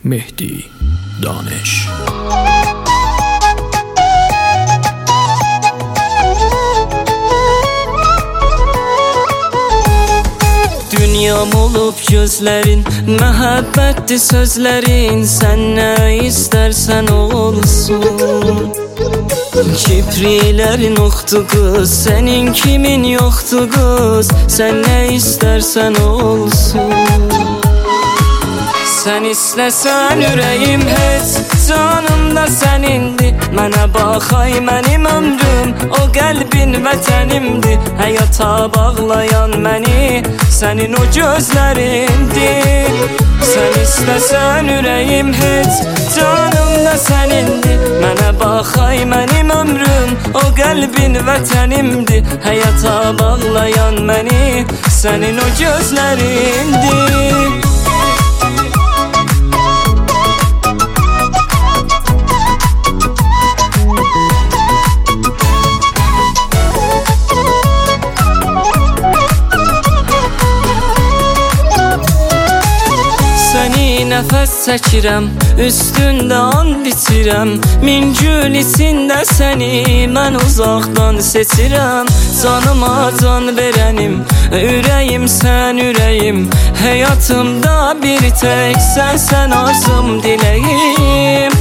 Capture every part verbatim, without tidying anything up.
مهدی دانش. Dünyam olub gözlərin, məhəbbətdir sözlərin, sən nə istərsən olsun. Kipriklərin oxdu qız, sənin kimin yoxdu qız, sən nə istərsən olsun. Sən istəsən ürəyim heç, canım da sənindir. Mənə bax ay mənim ömrüm, o qəlbin vətənimdir. Həyata bağlayan məni, sənin o gözlərindir. Sən istəsən ürəyim heç, canım da sənindir. Mənə bax ay mənim ömrüm, o qəlbin vətənimdir. Həyata bağlayan məni, sənin o gözlərindir. Nəfəs çəkirəm, üstündə and içirəm. Min gül içində səni mən uzaqdan seçirəm. Canıma can verənim, ürəyim sən ürəyim. Həyatımda bir tək sənsən arzum diləyim.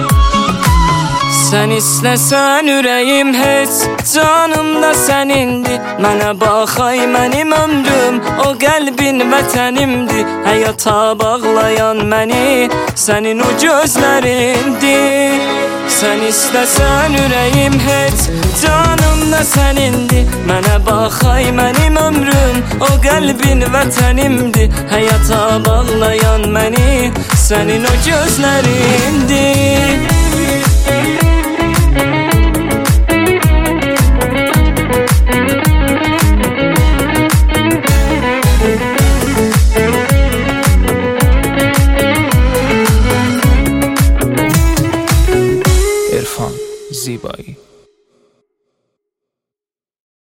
Sən istəsən ürəyim heç, canım da sənindir. Mənə bax ay mənim ömrüm, o qəlbin vətənimdir. Həyata bağlayan məni, sənin o gözlərindir. Sən istəsən ürəyim heç, canım da sənindir. Mənə bax ay mənim ömrüm, o qəlbin vətənimdir. Həyata bağlayan məni, sənin o gözlərindir. زیبایی.